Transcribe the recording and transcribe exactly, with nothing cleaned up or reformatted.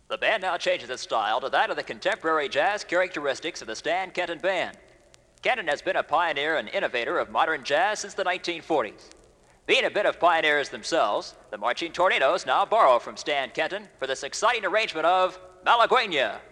The band now changes its style to that of the contemporary jazz characteristics of the Stan Kenton Band. Kenton has been a pioneer and innovator of modern jazz since the nineteen forties. Being a bit of pioneers themselves, the Marching Tornadoes now borrow from Stan Kenton for this exciting arrangement of Malagueña.